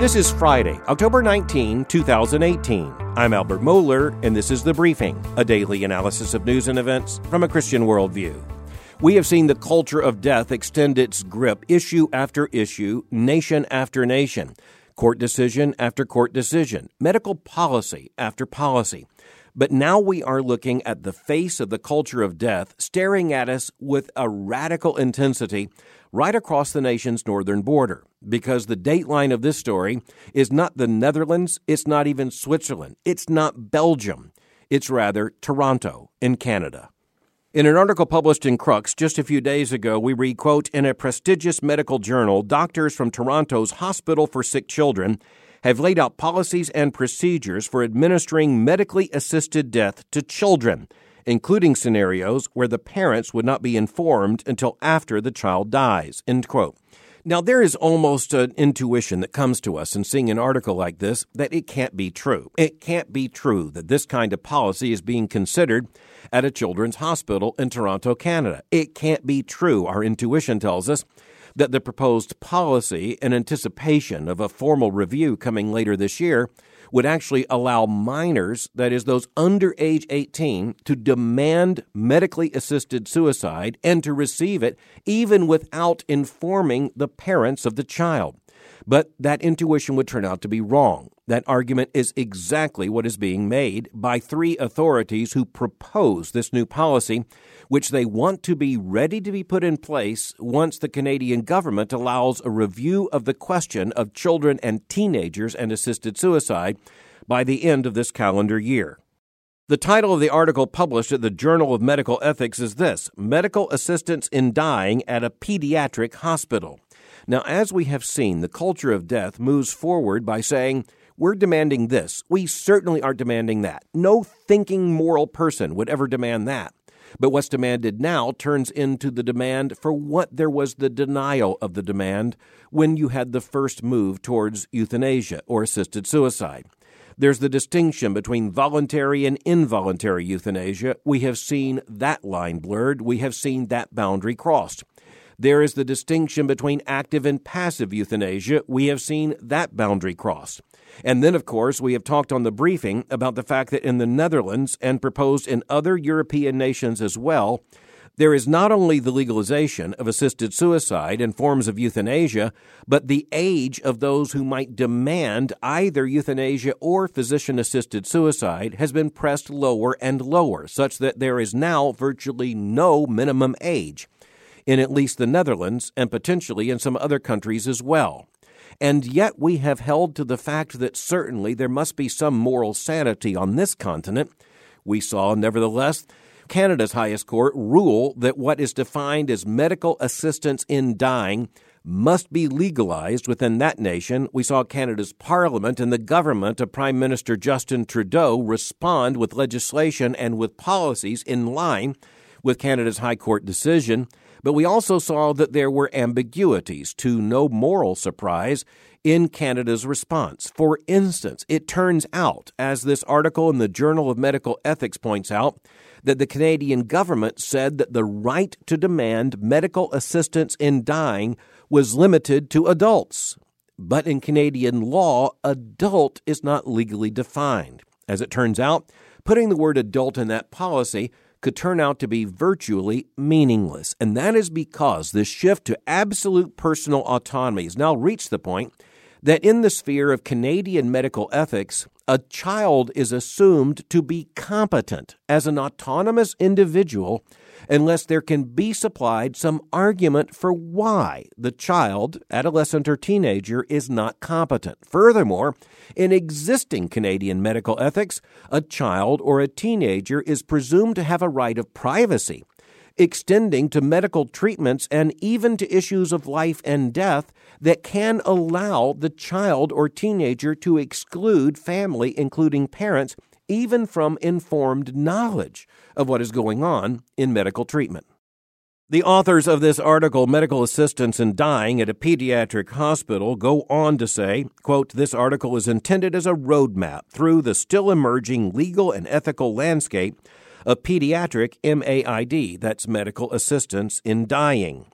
This is Friday, October 19, 2018. I'm Albert Mohler, and this is The Briefing, a daily analysis of news and events from a Christian worldview. We have seen the culture of death extend its grip, issue after issue, nation after nation, court decision after court decision, medical policy after policy. But now we are looking at the face of the culture of death staring at us with a radical intensity right across the nation's northern border, because the dateline of this story is not the Netherlands, it's not even Switzerland, it's not Belgium, it's rather Toronto in Canada. In an article published in Crux just a few days ago, we read, quote, "In a prestigious medical journal, doctors from Toronto's Hospital for Sick Children have laid out policies and procedures for administering medically assisted death to children, including scenarios where the parents would not be informed until after the child dies," end quote. Now, there is almost an intuition that comes to us in seeing an article like this that it can't be true. It can't be true that this kind of policy is being considered at a children's hospital in Toronto, Canada. It can't be true, our intuition tells us, that the proposed policy, in anticipation of a formal review coming later this year, would actually allow minors, that is, those under age 18, to demand medically assisted suicide and to receive it even without informing the parents of the child. But that intuition would turn out to be wrong. That argument is exactly what is being made by three authorities who propose this new policy, which they want to be ready to be put in place once the Canadian government allows a review of the question of children and teenagers and assisted suicide by the end of this calendar year. The title of the article published at the Journal of Medical Ethics is this: Medical Assistance in Dying at a Pediatric Hospital. Now, as we have seen, the culture of death moves forward by saying, we're demanding this. We certainly aren't demanding that. No thinking moral person would ever demand that. But what's demanded now turns into the demand for what there was the denial of the demand when you had the first move towards euthanasia or assisted suicide. There's the distinction between voluntary and involuntary euthanasia. We have seen that line blurred. We have seen that boundary crossed. There is the distinction between active and passive euthanasia. We have seen that boundary crossed. And then, of course, we have talked on the briefing about the fact that in the Netherlands and proposed in other European nations as well, there is not only the legalization of assisted suicide and forms of euthanasia, but the age of those who might demand either euthanasia or physician-assisted suicide has been pressed lower and lower, such that there is now virtually no minimum age in at least the Netherlands and potentially in some other countries as well. And yet we have held to the fact that certainly there must be some moral sanity on this continent. We saw, nevertheless, Canada's highest court rule that what is defined as medical assistance in dying must be legalized within that nation. We saw Canada's Parliament and the government of Prime Minister Justin Trudeau respond with legislation and with policies in line with Canada's High Court decision. But we also saw that there were ambiguities, to no moral surprise, in Canada's response. For instance, it turns out, as this article in the Journal of Medical Ethics points out, that the Canadian government said that the right to demand medical assistance in dying was limited to adults. But in Canadian law, adult is not legally defined. As it turns out, putting the word adult in that policy could turn out to be virtually meaningless. And that is because this shift to absolute personal autonomy has now reached the point that in the sphere of Canadian medical ethics, a child is assumed to be competent as an autonomous individual unless there can be supplied some argument for why the child, adolescent, or teenager is not competent. Furthermore, in existing Canadian medical ethics, a child or a teenager is presumed to have a right of privacy, extending to medical treatments and even to issues of life and death that can allow the child or teenager to exclude family, including parents, even from informed knowledge of what is going on in medical treatment. The authors of this article, Medical Assistance in Dying at a Pediatric Hospital, go on to say, quote, "This article is intended as a roadmap through the still emerging legal and ethical landscape of pediatric MAID, that's medical assistance in dying.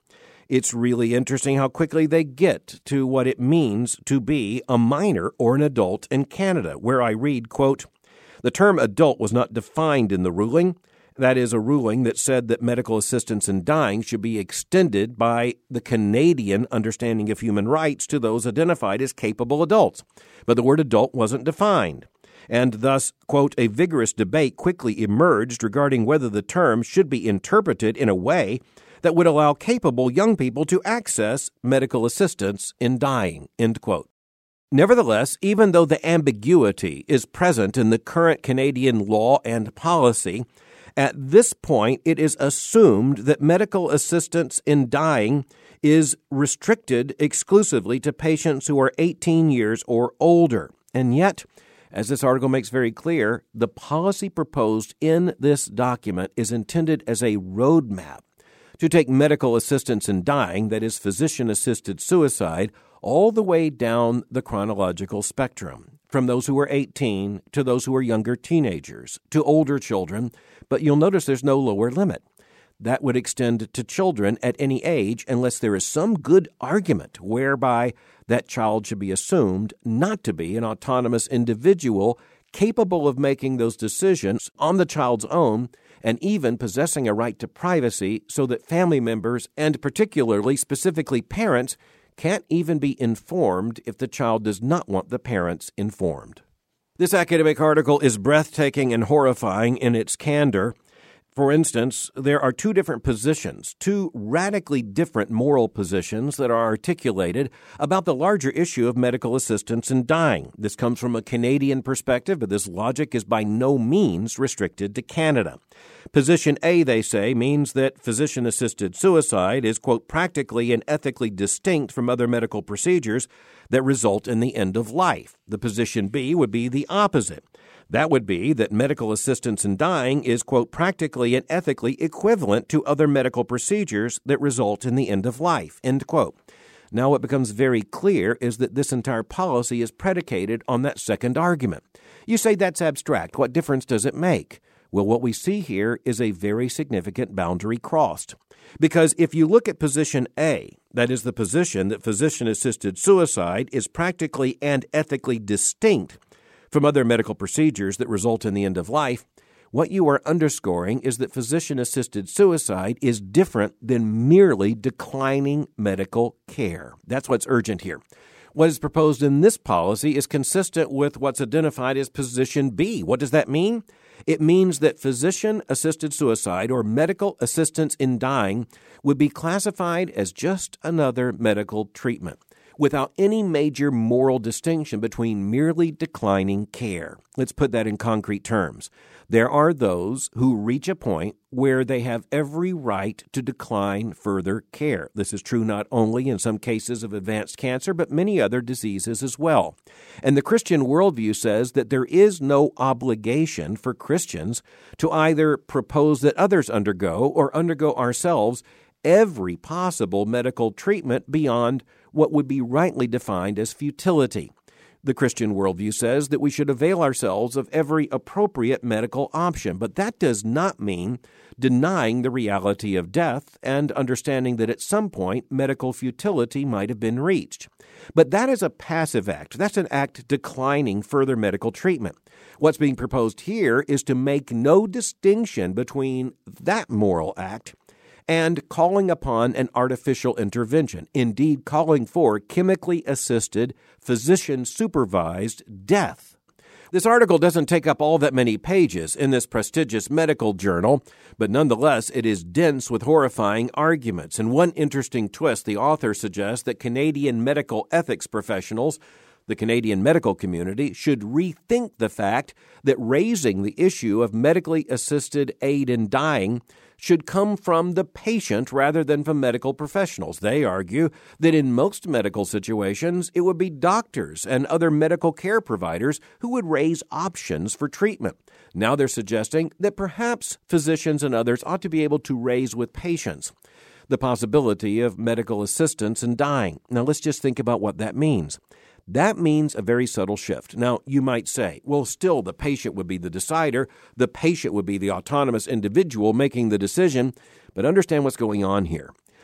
It's really interesting how quickly they get to what it means to be a minor or an adult in Canada, where I read, quote, "The term adult was not defined in the ruling. That is a ruling that said that medical assistance in dying should be extended by the Canadian understanding of human rights to those identified as capable adults. But the word adult wasn't defined. And thus, quote, a vigorous debate quickly emerged regarding whether the term should be interpreted in a way that would allow capable young people to access medical assistance in dying," end quote. Nevertheless, even though the ambiguity is present in the current Canadian law and policy, at this point it is assumed that medical assistance in dying is restricted exclusively to patients who are 18 years or older. And yet, as this article makes very clear, the policy proposed in this document is intended as a roadmap to take medical assistance in dying, that is physician-assisted suicide, all the way down the chronological spectrum, from those who are 18 to those who are younger teenagers, to older children, but you'll notice there's no lower limit. That would extend to children at any age unless there is some good argument whereby that child should be assumed not to be an autonomous individual capable of making those decisions on the child's own and even possessing a right to privacy so that family members, and particularly specifically parents, can't even be informed if the child does not want the parents informed. This academic article is breathtaking and horrifying in its candor. For instance, there are two different positions, two radically different moral positions that are articulated about the larger issue of medical assistance in dying. This comes from a Canadian perspective, but this logic is by no means restricted to Canada. Position A, they say, means that physician-assisted suicide is, quote, practically and ethically distinct from other medical procedures that result in the end of life. The position B would be the opposite. That would be that medical assistance in dying is, quote, practically and ethically equivalent to other medical procedures that result in the end of life, end quote. Now, what becomes very clear is that this entire policy is predicated on that second argument. You say that's abstract. What difference does it make? Well, what we see here is a very significant boundary crossed. Because if you look at position A, that is the position that physician-assisted suicide is practically and ethically distinct from other medical procedures that result in the end of life, what you are underscoring is that physician-assisted suicide is different than merely declining medical care. That's what's urgent here. What is proposed in this policy is consistent with what's identified as position B. What does that mean? It means that physician-assisted suicide or medical assistance in dying would be classified as just another medical treatment, without any major moral distinction between merely declining care. Let's put that in concrete terms. There are those who reach a point where they have every right to decline further care. This is true not only in some cases of advanced cancer, but many other diseases as well. And the Christian worldview says that there is no obligation for Christians to either propose that others undergo or undergo ourselves every possible medical treatment beyond what would be rightly defined as futility. The Christian worldview says that we should avail ourselves of every appropriate medical option, but that does not mean denying the reality of death and understanding that at some point medical futility might have been reached. But that is a passive act. That's an act declining further medical treatment. What's being proposed here is to make no distinction between that moral act and calling upon an artificial intervention, indeed calling for chemically assisted, physician-supervised death. This article doesn't take up all that many pages in this prestigious medical journal, but nonetheless it is dense with horrifying arguments. And one interesting twist, the author suggests that Canadian medical ethics professionals, the Canadian medical community, should rethink the fact that raising the issue of medically assisted aid in dying should come from the patient rather than from medical professionals. They argue that in most medical situations, it would be doctors and other medical care providers who would raise options for treatment. Now they're suggesting that perhaps physicians and others ought to be able to raise with patients the possibility of medical assistance in dying. Now let's just think about what that means. That means a very subtle shift. Now, you might say, well, still the patient would be the decider. The patient would be the autonomous individual making the decision. But understand what's going on here.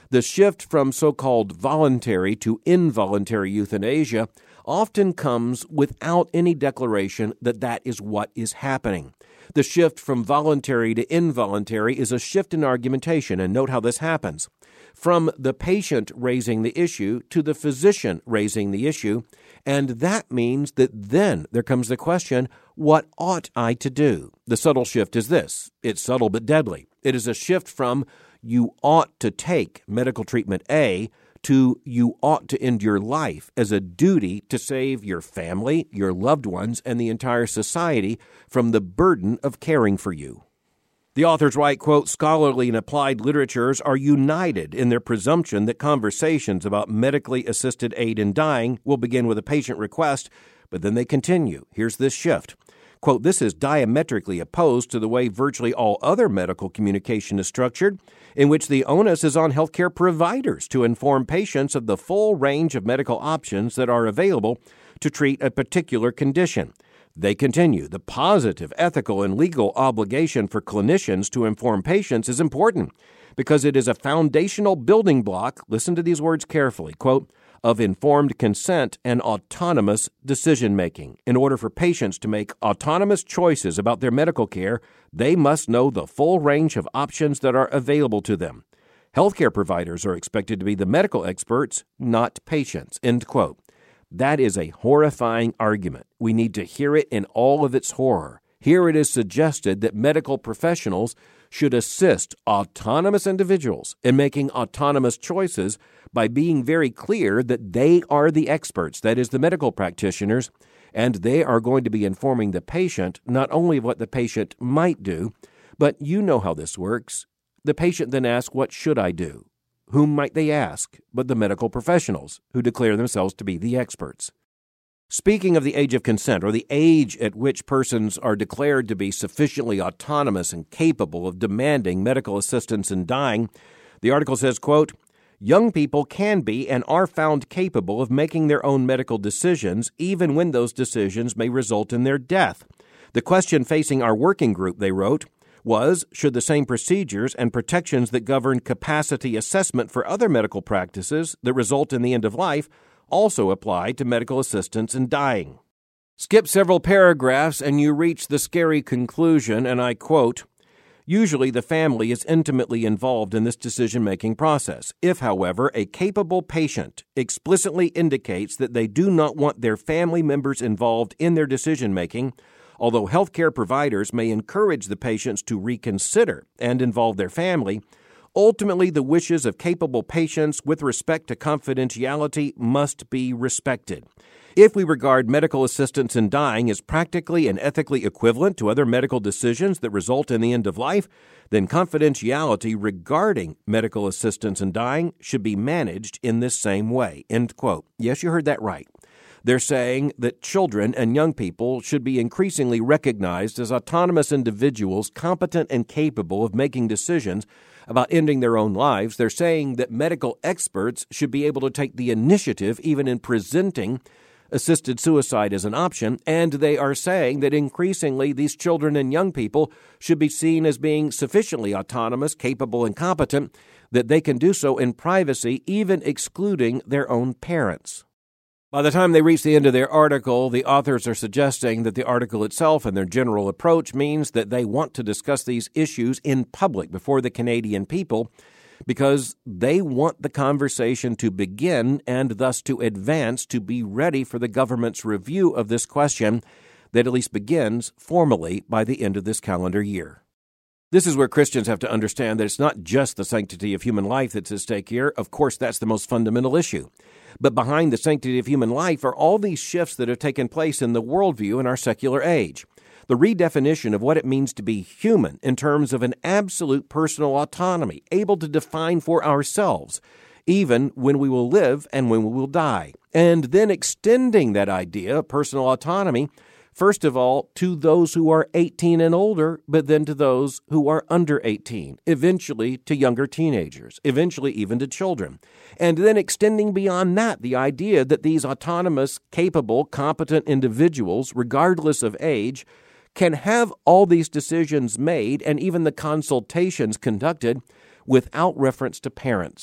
The shift from so-called voluntary to involuntary euthanasia often comes without any declaration that that is what is happening. The shift from voluntary to involuntary is a shift in argumentation, and note how this happens. From the patient raising the issue to the physician raising the issue, and that means that then there comes the question, what ought I to do? The subtle shift is this. It's subtle but deadly. It is a shift from you ought to take medical treatment A to you ought to end your life as a duty to save your family, your loved ones, and the entire society from the burden of caring for you. The authors write, quote, scholarly and applied literatures are united in their presumption that conversations about medically assisted aid in dying will begin with a patient request, but then they continue. Here's this shift. Quote, this is diametrically opposed to the way virtually all other medical communication is structured, in which the onus is on healthcare providers to inform patients of the full range of medical options that are available to treat a particular condition. They continue, the positive, ethical, and legal obligation for clinicians to inform patients is important because it is a foundational building block, listen to these words carefully, quote, of informed consent and autonomous decision-making. In order for patients to make autonomous choices about their medical care, they must know the full range of options that are available to them. Healthcare providers are expected to be the medical experts, not patients, end quote. That is a horrifying argument. We need to hear it in all of its horror. Here it is suggested that medical professionals should assist autonomous individuals in making autonomous choices by being very clear that they are the experts, that is, the medical practitioners, and they are going to be informing the patient not only of what the patient might do, but you know how this works. The patient then asks, what should I do? Whom might they ask but the medical professionals, who declare themselves to be the experts? Speaking of the age of consent, or the age at which persons are declared to be sufficiently autonomous and capable of demanding medical assistance in dying, the article says, quote, young people can be and are found capable of making their own medical decisions, even when those decisions may result in their death. The question facing our working group, they wrote, was, should the same procedures and protections that govern capacity assessment for other medical practices that result in the end of life also apply to medical assistance in dying? Skip several paragraphs and you reach the scary conclusion, and I quote, usually the family is intimately involved in this decision-making process. If, however, a capable patient explicitly indicates that they do not want their family members involved in their decision-making, although healthcare providers may encourage the patients to reconsider and involve their family, ultimately the wishes of capable patients with respect to confidentiality must be respected. If we regard medical assistance in dying as practically and ethically equivalent to other medical decisions that result in the end of life, then confidentiality regarding medical assistance in dying should be managed in this same way. End quote. Yes, you heard that right. They're saying that children and young people should be increasingly recognized as autonomous individuals competent and capable of making decisions about ending their own lives. They're saying that medical experts should be able to take the initiative even in presenting assisted suicide as an option, and they are saying that increasingly these children and young people should be seen as being sufficiently autonomous, capable, and competent that they can do so in privacy, even excluding their own parents. By the time they reach the end of their article, the authors are suggesting that the article itself and their general approach means that they want to discuss these issues in public before the Canadian people because they want the conversation to begin and thus to advance to be ready for the government's review of this question that at least begins formally by the end of this calendar year. This is where Christians have to understand that it's not just the sanctity of human life that's at stake here. Of course, that's the most fundamental issue. But behind the sanctity of human life are all these shifts that have taken place in the worldview in our secular age. The redefinition of what it means to be human in terms of an absolute personal autonomy, able to define for ourselves, even when we will live and when we will die. And then extending that idea of personal autonomy, first of all, to those who are 18 and older, but then to those who are under 18, eventually to younger teenagers, eventually even to children. And then extending beyond that, the idea that these autonomous, capable, competent individuals, regardless of age, can have all these decisions made and even the consultations conducted without reference to parents.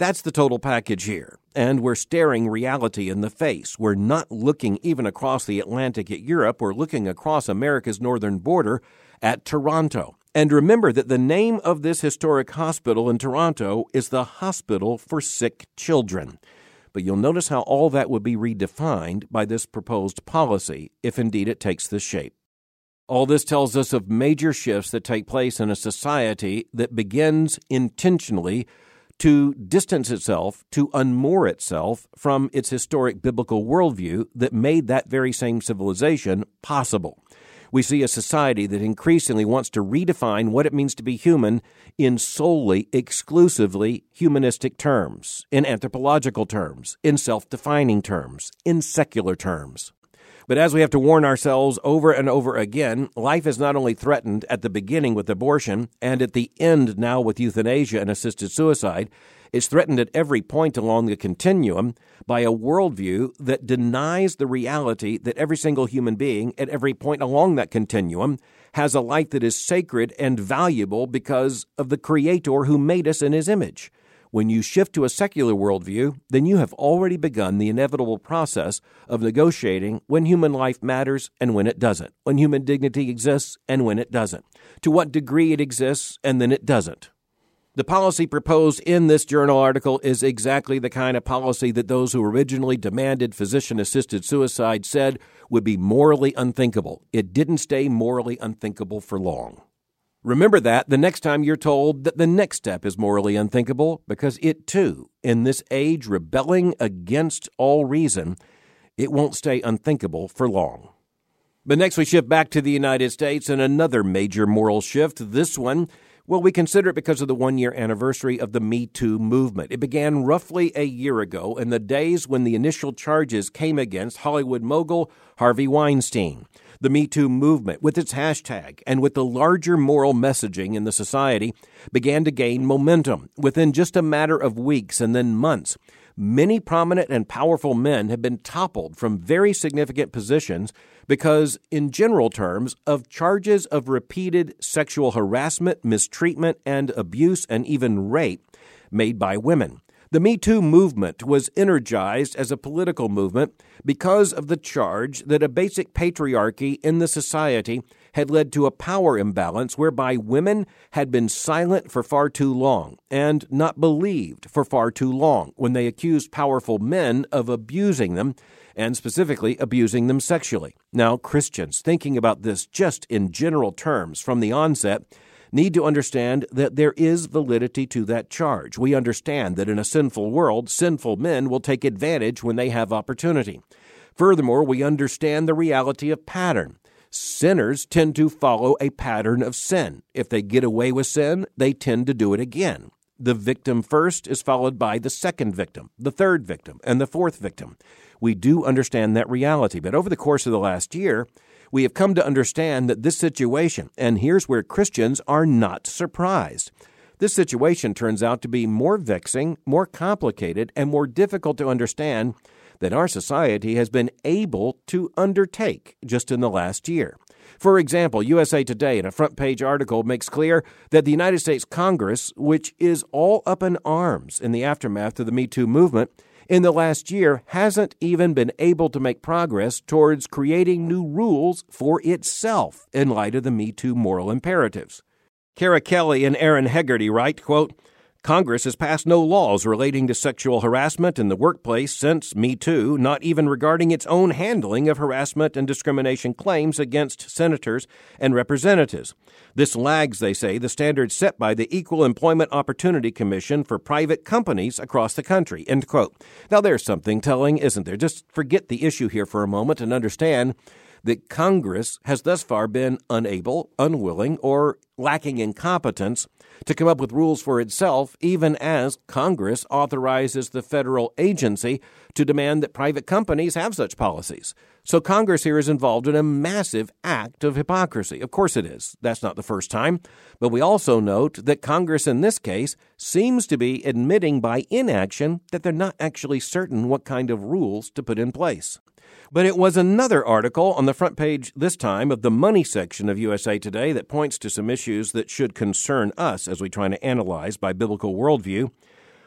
That's the total package here. And we're staring reality in the face. We're not looking even across the Atlantic at Europe. We're looking across America's northern border at Toronto. And remember that the name of this historic hospital in Toronto is the Hospital for Sick Children. But you'll notice how all that would be redefined by this proposed policy, if indeed it takes this shape. All this tells us of major shifts that take place in a society that begins intentionally to distance itself, to unmoor itself from its historic biblical worldview that made that very same civilization possible. We see a society that increasingly wants to redefine what it means to be human in solely, exclusively humanistic terms, in anthropological terms, in self-defining terms, in secular terms. But as we have to warn ourselves over and over again, life is not only threatened at the beginning with abortion and at the end now with euthanasia and assisted suicide, it's threatened at every point along the continuum by a worldview that denies the reality that every single human being at every point along that continuum has a life that is sacred and valuable because of the Creator who made us in His image. When you shift to a secular worldview, then you have already begun the inevitable process of negotiating when human life matters and when it doesn't, when human dignity exists and when it doesn't, to what degree it exists and then it doesn't. The policy proposed in this journal article is exactly the kind of policy that those who originally demanded physician-assisted suicide said would be morally unthinkable. It didn't stay morally unthinkable for long. Remember that the next time you're told that the next step is morally unthinkable, because it too, in this age rebelling against all reason, it won't stay unthinkable for long. But next we shift back to the United States and another major moral shift. This one, well, we consider it because of the one-year anniversary of the Me Too movement. It began roughly a year ago in the days when the initial charges came against Hollywood mogul Harvey Weinstein. The Me Too movement, with its hashtag and with the larger moral messaging in the society, began to gain momentum. Within just a matter of weeks and then months, many prominent and powerful men have been toppled from very significant positions because, in general terms, of charges of repeated sexual harassment, mistreatment, and abuse, and even rape made by women. The Me Too movement was energized as a political movement because of the charge that a basic patriarchy in the society had led to a power imbalance whereby women had been silent for far too long and not believed for far too long when they accused powerful men of abusing them, and specifically abusing them sexually. Now, Christians, thinking about this just in general terms from the onset, need to understand that there is validity to that charge. We understand that in a sinful world, sinful men will take advantage when they have opportunity. Furthermore, we understand the reality of pattern. Sinners tend to follow a pattern of sin. If they get away with sin, they tend to do it again. The victim first is followed by the second victim, the third victim, and the fourth victim. We do understand that reality, but over the course of the last year, we have come to understand that this situation, and here's where Christians are not surprised, this situation turns out to be more vexing, more complicated, and more difficult to understand than our society has been able to undertake just in the last year. For example, USA Today, in a front-page article, makes clear that the United States Congress, which is all up in arms in the aftermath of the Me Too movement, in the last year hasn't even been able to make progress towards creating new rules for itself in light of the Me Too moral imperatives. Kara Kelly and Aaron Hegarty write, quote, Congress has passed no laws relating to sexual harassment in the workplace since Me Too, not even regarding its own handling of harassment and discrimination claims against senators and representatives. This lags, they say, the standards set by the Equal Employment Opportunity Commission for private companies across the country, end quote. Now, there's something telling, isn't there? Just forget the issue here for a moment and understand that Congress has thus far been unable, unwilling, or lacking in competence to come up with rules for itself, even as Congress authorizes the federal agency to demand that private companies have such policies. So Congress here is involved in a massive act of hypocrisy. Of course it is. That's not the first time. But we also note that Congress in this case seems to be admitting by inaction that they're not actually certain what kind of rules to put in place. But it was another article on the front page this time of the money section of USA Today that points to some issues that should concern us as we try to analyze by biblical worldview.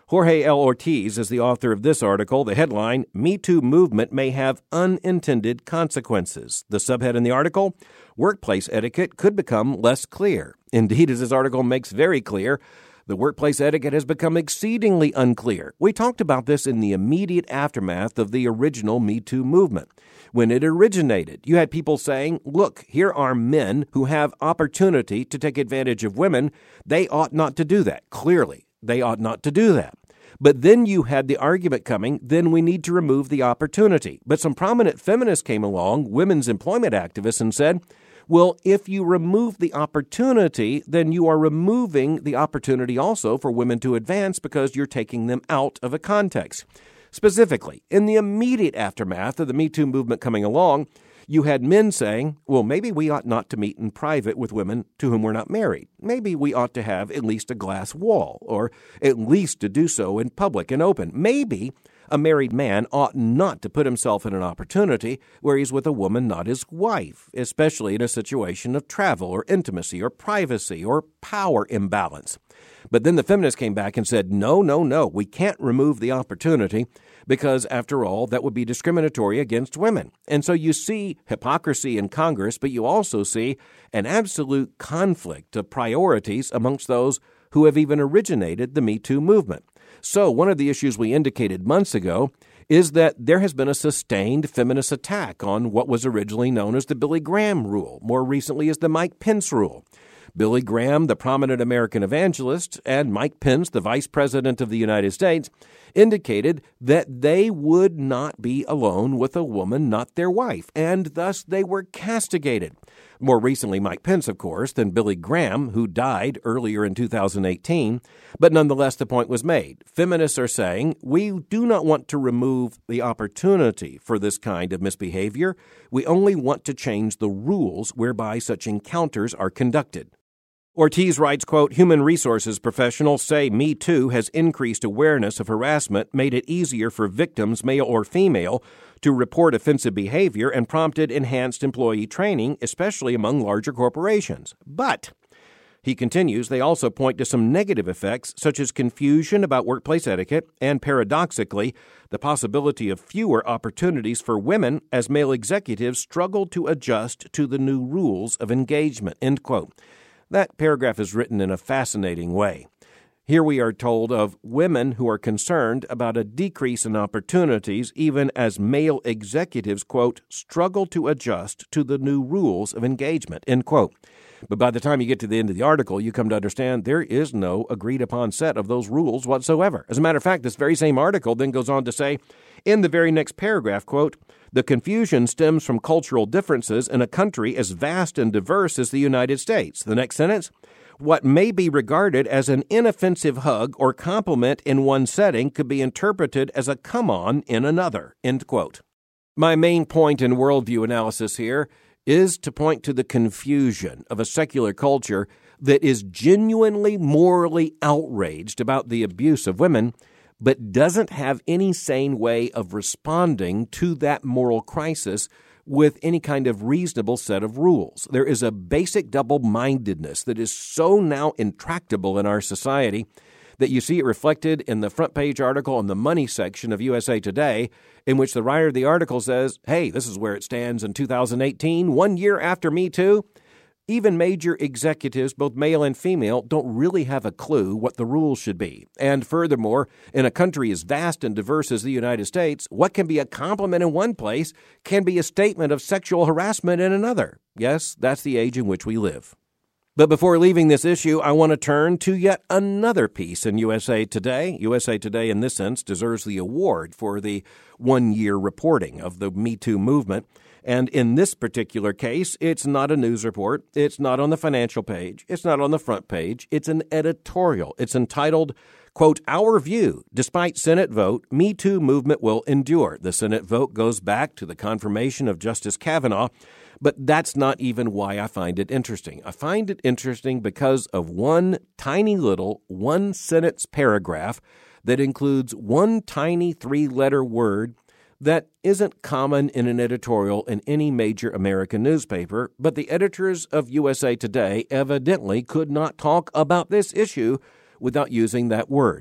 Jorge L. Ortiz is the author of this article. The headline, Me Too Movement May Have Unintended Consequences. The subhead in the article, Workplace Etiquette Could Become Less Clear. Indeed, as this article makes very clear, the workplace etiquette has become exceedingly unclear. We talked about this in the immediate aftermath of the original Me Too movement. When it originated, you had people saying, look, here are men who have opportunity to take advantage of women. They ought not to do that. Clearly, they ought not to do that. But then you had the argument coming, then we need to remove the opportunity. But some prominent feminists came along, women's employment activists, and said, well, if you remove the opportunity, then you are removing the opportunity also for women to advance because you're taking them out of a context. Specifically, in the immediate aftermath of the Me Too movement coming along, you had men saying, well, maybe we ought not to meet in private with women to whom we're not married. Maybe we ought to have at least a glass wall, or at least to do so in public and open. Maybe a married man ought not to put himself in an opportunity where he's with a woman not his wife, especially in a situation of travel or intimacy or privacy or power imbalance. But then the feminists came back and said, no, we can't remove the opportunity because, after all, that would be discriminatory against women. And so you see hypocrisy in Congress, but you also see an absolute conflict of priorities amongst those who have even originated the Me Too movement. So one of the issues we indicated months ago is that there has been a sustained feminist attack on what was originally known as the Billy Graham rule, more recently as the Mike Pence rule. Billy Graham, the prominent American evangelist, and Mike Pence, the vice president of the United States, indicated that they would not be alone with a woman not their wife, and thus they were castigated. More recently, Mike Pence, of course, than Billy Graham, who died earlier in 2018. But nonetheless, the point was made. Feminists are saying, we do not want to remove the opportunity for this kind of misbehavior. We only want to change the rules whereby such encounters are conducted. Ortiz writes, quote, human resources professionals say Me Too has increased awareness of harassment, made it easier for victims, male or female, to report offensive behavior, and prompted enhanced employee training, especially among larger corporations. But, he continues, they also point to some negative effects, such as confusion about workplace etiquette and, paradoxically, the possibility of fewer opportunities for women as male executives struggle to adjust to the new rules of engagement, end quote. That paragraph is written in a fascinating way. Here we are told of women who are concerned about a decrease in opportunities even as male executives, quote, struggle to adjust to the new rules of engagement, end quote. But by the time you get to the end of the article, you come to understand there is no agreed-upon set of those rules whatsoever. As a matter of fact, this very same article then goes on to say, in the very next paragraph, quote, the confusion stems from cultural differences in a country as vast and diverse as the United States. The next sentence, what may be regarded as an inoffensive hug or compliment in one setting could be interpreted as a come-on in another, end quote. My main point in worldview analysis here is to point to the confusion of a secular culture that is genuinely morally outraged about the abuse of women, but doesn't have any sane way of responding to that moral crisis with any kind of reasonable set of rules. There is a basic double-mindedness that is so now intractable in our society that you see it reflected in the front page article in the money section of USA Today, in which the writer of the article says, hey, this is where it stands in 2018, 1 year after Me Too. Even major executives, both male and female, don't really have a clue what the rules should be. And furthermore, in a country as vast and diverse as the United States, what can be a compliment in one place can be a statement of sexual harassment in another. Yes, that's the age in which we live. But before leaving this issue, I want to turn to yet another piece in USA Today. USA Today, in this sense, deserves the award for the 1 year reporting of the Me Too movement. And in this particular case, it's not a news report. It's not on the financial page. It's not on the front page. It's an editorial. It's entitled, quote, Our View. Despite Senate vote, Me Too movement will endure. The Senate vote goes back to the confirmation of Justice Kavanaugh. But that's not even why I find it interesting. I find it interesting because of one tiny little one-sentence paragraph that includes one tiny 3-letter word that isn't common in an editorial in any major American newspaper, but the editors of USA Today evidently could not talk about this issue without using that word.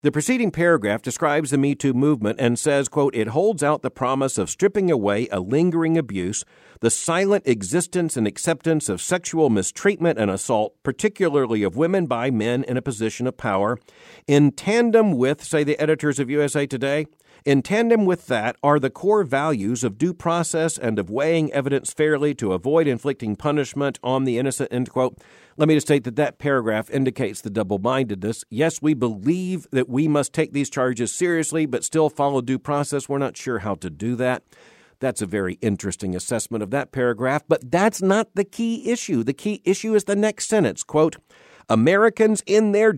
The preceding paragraph describes the Me Too movement and says, quote, it holds out the promise of stripping away a lingering abuse, the silent existence and acceptance of sexual mistreatment and assault, particularly of women by men in a position of power, in tandem with, say the editors of USA Today, in tandem with that are the core values of due process and of weighing evidence fairly to avoid inflicting punishment on the innocent, end quote. Let me just state that paragraph indicates the double-mindedness. Yes, we believe that we must take these charges seriously, but still follow due process. We're not sure how to do that. That's a very interesting assessment of that paragraph, but that's not the key issue. The key issue is the next sentence, quote, Americans in their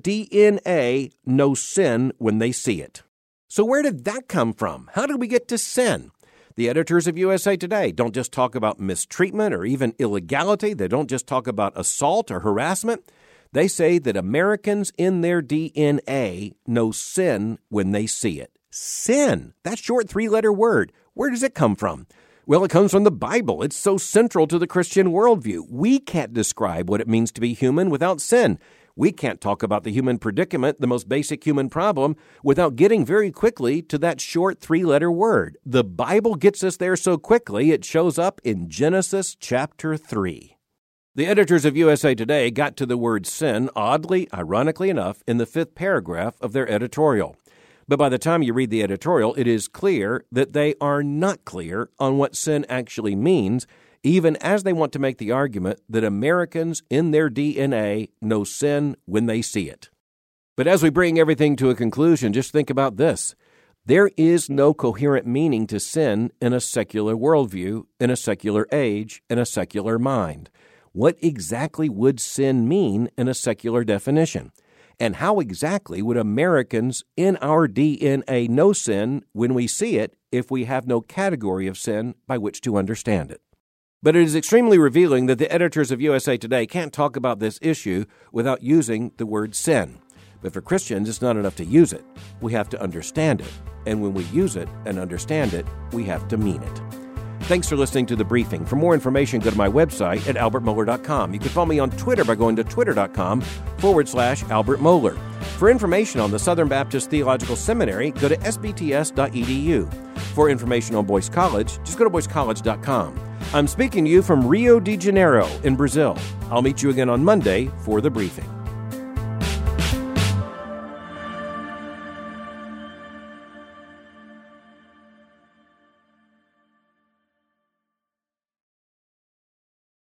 DNA know sin when they see it. So where did that come from? How did we get to sin? The editors of USA Today don't just talk about mistreatment or even illegality. They don't just talk about assault or harassment. They say that Americans in their DNA know sin when they see it. Sin, that short three-letter word, where does it come from? Well, it comes from the Bible. It's so central to the Christian worldview. We can't describe what it means to be human without sin. We can't talk about the human predicament, the most basic human problem, without getting very quickly to that short three-letter word. The Bible gets us there so quickly, it shows up in Genesis chapter 3. The editors of USA Today got to the word sin, oddly, ironically enough, in the 5th paragraph of their editorial. But by the time you read the editorial, it is clear that they are not clear on what sin actually means, even as they want to make the argument that Americans in their DNA know sin when they see it. But as we bring everything to a conclusion, just think about this. There is no coherent meaning to sin in a secular worldview, in a secular age, in a secular mind. What exactly would sin mean in a secular definition? And how exactly would Americans in our DNA know sin when we see it if we have no category of sin by which to understand it? But it is extremely revealing that the editors of USA Today can't talk about this issue without using the word sin. But for Christians, it's not enough to use it. We have to understand it. And when we use it and understand it, we have to mean it. Thanks for listening to The Briefing. For more information, go to my website at albertmohler.com. You can follow me on Twitter by going to twitter.com/Albert Mohler. For information on the Southern Baptist Theological Seminary, go to sbts.edu. For information on Boyce College, just go to boycecollege.com. I'm speaking to you from Rio de Janeiro in Brazil. I'll meet you again on Monday for The Briefing.